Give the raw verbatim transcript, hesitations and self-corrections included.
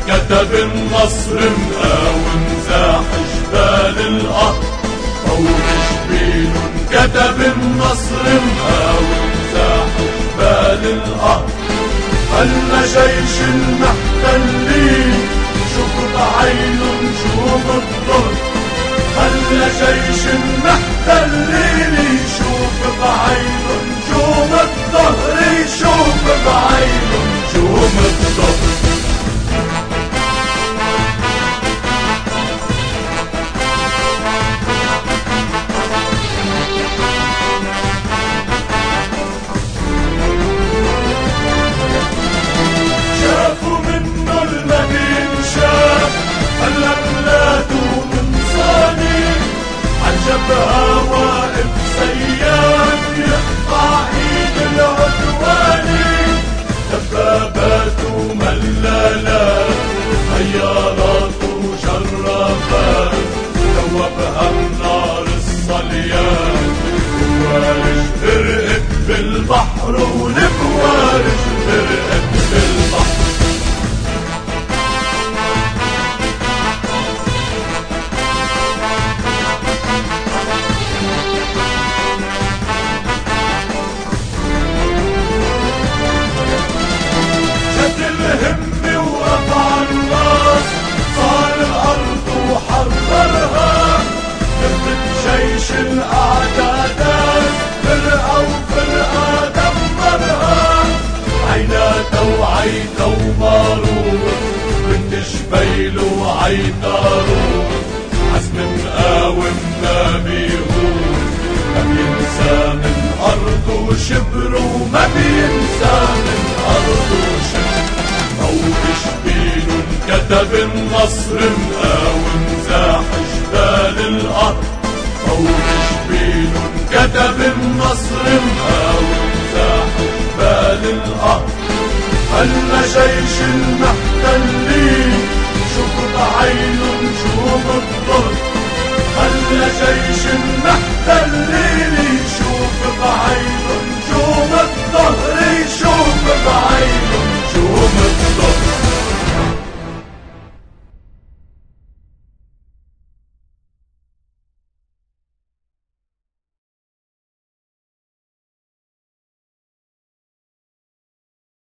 كتب النصر مقاوم زاح جبال الأرض فوق شبين. كتب النصر مقاوم زاح جبال الأرض خلى جيش المحتلين شوف بعينه نجوم الظهر. خلى جيش المحتلين يشوف بعينه نجوم الظهر. يشوف بعينه نجوم الظهر. شافوا منه المبين شاف خلى بلاده تنصاني عالجبهة واقف سياف يقطع ايد العدواني. دباباته ملالات طيارات وجرافات دوبها النار الصليان. بوارج غرقت بالبحر والبوارج غرقت بالبحر. شد الهم ورفع الراس صار الأرض وحررها. كبت جيش الأعداد فرقة وفرقة دمرها. عيناته وعيته وماروت بنت شبيل وعيطارود. عزم مقاوم ما بيهون ما بينسى من أرضه شبر وما بينسى من أرضه شبر. فوق شبين كتب النصر مقاوم زاح جبال الأرض. فوق شبين كتب النصر مقاوم زاح جبال الأرض. خلى جيش المحتلين شوف بعينه نجوم الظهر. خلى جيش المحتلين